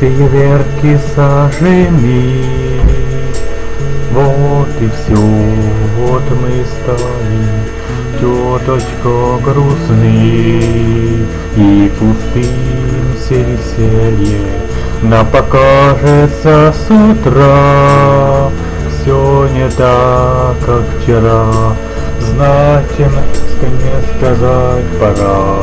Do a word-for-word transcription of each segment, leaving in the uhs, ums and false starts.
фейерверки сожжены. Вот и все, вот мы стали, теточка, грустны, и пустым все веселье нам покажется с утра. Все не так, как вчера, значит, мне сказать пора.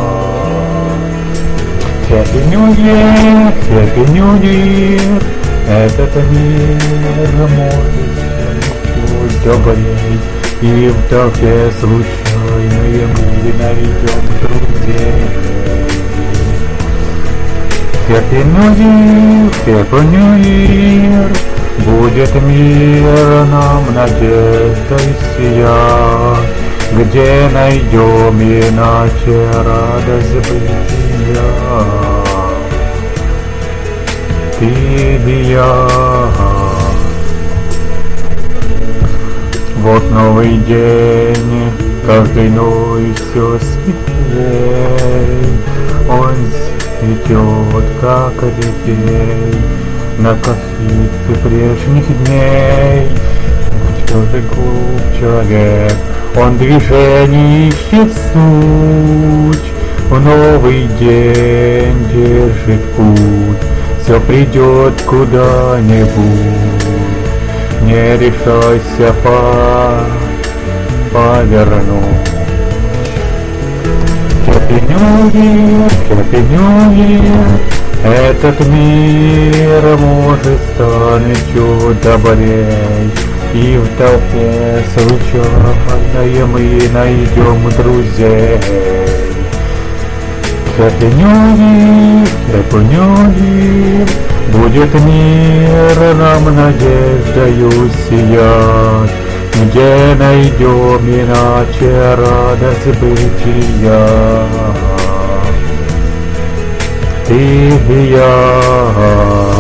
Happy New Year, Happy New Year, этот мир может чуть добрей, и в толпе случайной мы найдем друзей. Happy New Year, Happy New Year, будет мир нам надеждой сиять, где найдем иначе радость бытия. Ты и я. Вот новый день, каждый новый все светлей. Он цветет, как репей, на косице прежних дней. Что же глуп человек, он движений ищет суть, в новый день держит путь, все придет куда-нибудь. Не решайся по повернуть. Happy New Year, Happy New Year, этот мир может станет чуть добрей, и в толпе случайно мы найдем друзей. Happy New Year, Happy New Year, будет мир нам надеждою сиять, где найдем иначе радость бытия. Ты и я.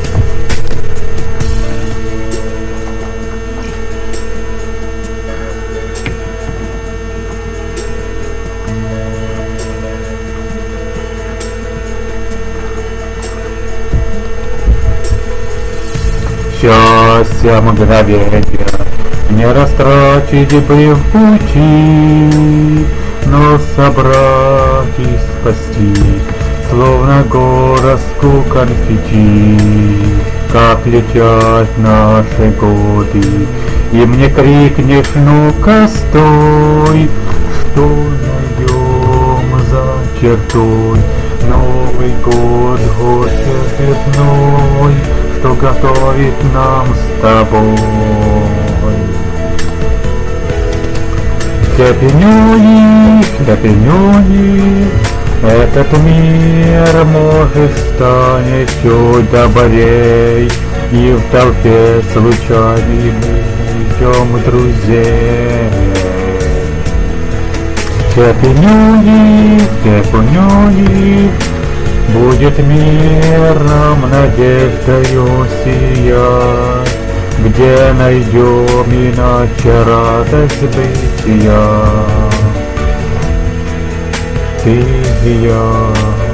Счастье мгновенья не растратить бы в пути, но собрать и спасти, словно горстку конфетти, как летят наши годы. И мне крикнешь: ну-ка стой, что найдем за чертой. Новый год, год очередной, что готовит нам с тобой. Happy New Year, Happy New Year, этот мир может станет чуть добрей, и в толпе случайно мы найдем друзей. Happy New Year, Happy New Year, будет мир нам надеждою сиять, где найдем иначе радость бытия. Ты и я.